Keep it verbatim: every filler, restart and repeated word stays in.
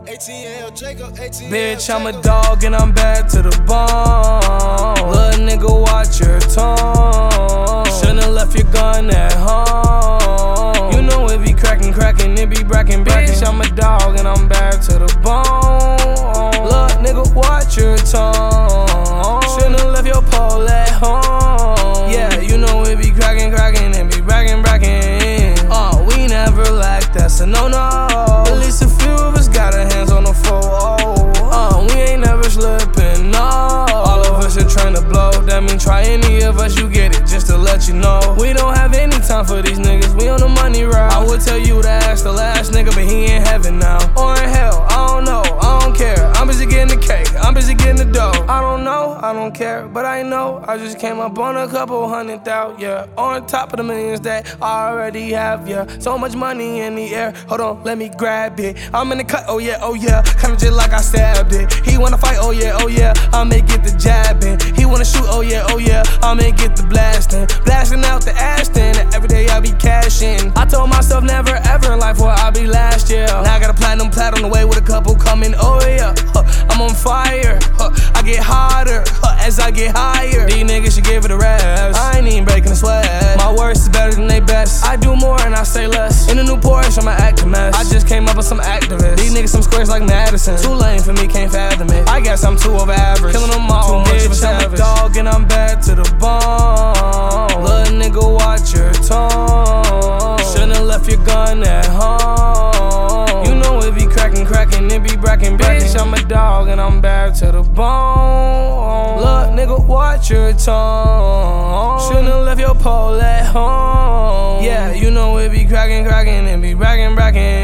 Bitch, I'm a dog and I'm bad to the bone. Little nigga, watch your tone. Shouldn't left your gun at home. You know it be crackin', crackin', it be brackin', brackin'. Bitch, I'm a dog and I'm bad to the bone. Little nigga, watch your tone. Shouldn't left your pole at home. Yeah, you know it be crackin', crackin', it be brackin', brackin'. Uh, we never lack, that's a no-no. At least a few of us got our hands on the foe. Uh, we ain't never slippin', no. All of us are trying to blow. That mean try any of us, you get it, just to let you know. We don't have any time for these niggas, we on the money route. I would tell you to ask the last nigga, but he in heaven now. Or in hell, I don't know, I don't care. I'm busy getting the cake, I'm busy getting the dough. I don't know, I don't care, but I know I just came up on a couple hundred thousand, yeah. On top of the millions that I already have, yeah. So much money in the air, hold on, let me grab it. I'm in the cut, oh yeah, oh yeah, kinda just like I stabbed it. He wanna fight, oh yeah, oh yeah, I may get the jabbing. He wanna shoot, oh yeah, oh yeah, I may get the blasting. Blasting out the Ashton, every day I be cashing. I told myself never ever in life where I be last year. Now I got a platinum plat on the way with a couple coming, oh yeah. Huh, I'm on fire, huh, I get hotter huh, as I get higher. These niggas should give it a rest, I ain't even breaking a sweat. My worst is better than they best. I do more and I say less. In a new Porsche, I'ma act a mess. I just came up with some activists. These niggas some squares like Madison. Too lame for me, can't fathom it. I guess I'm too over average. Killing them all, too much of a savage. I'm a dog and I'm bad to the bone. Little nigga, watch your tone. Shouldn't left your gun at home. You know it be crackin', crackin', it be brackin', brackin'. Bitch, I'm a dog and I'm bad to the bone. Little nigga, watch your tone. Shouldn't left your pole at home. Yeah, you know it be crackin', crackin', it be brackin', brackin'.